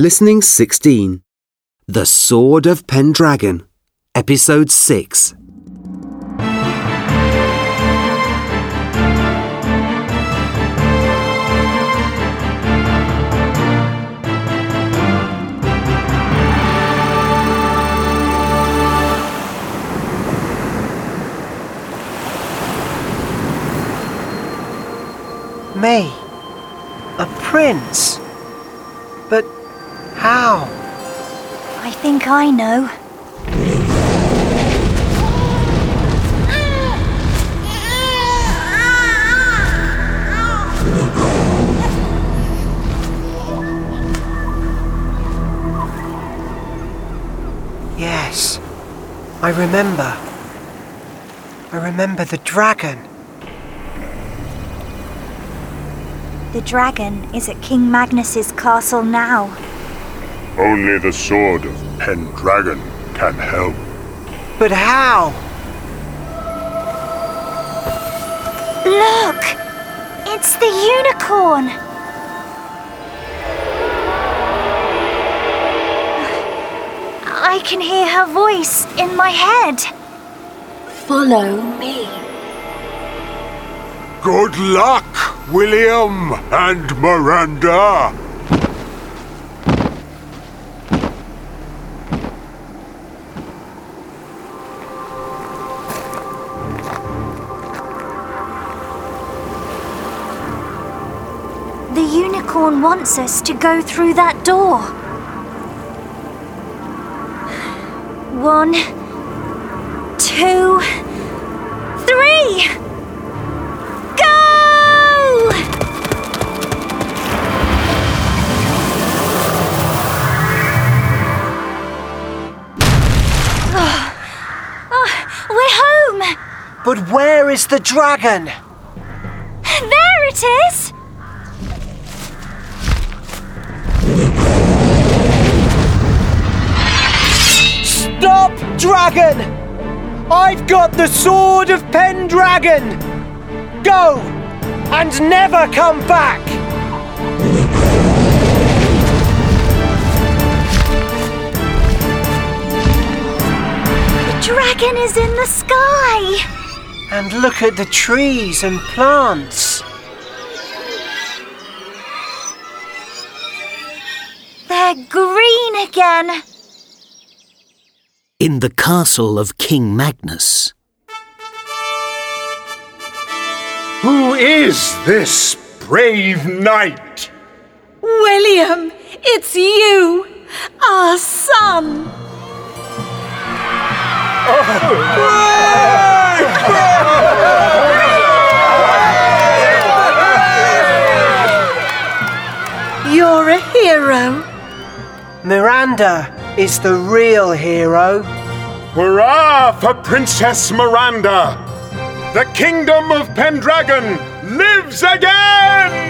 Listening 16. The Sword of Pendragon, Episode 6. Me? A prince? But how? I think I know. Yes, I remember. I remember the dragon. The dragon is at King Magnus's castle now. Only the sword of Pendragon can help. But how? Look! It's the unicorn! I can hear her voice in my head. Follow me. Good luck, William and Miranda. The unicorn wants us to go through that door. 1, 2, 3! Go! We're home! But where is the dragon? There it is! Stop, dragon! I've got the sword of Pendragon! Go! And never come back! The dragon is in the sky! And look at the trees and plants. They're green again! In the castle of King Magnus. Who is this brave knight? William, it's you, our son. You're a hero. Miranda is the real hero. Hurrah for Princess Miranda! The kingdom of Pendragon lives again!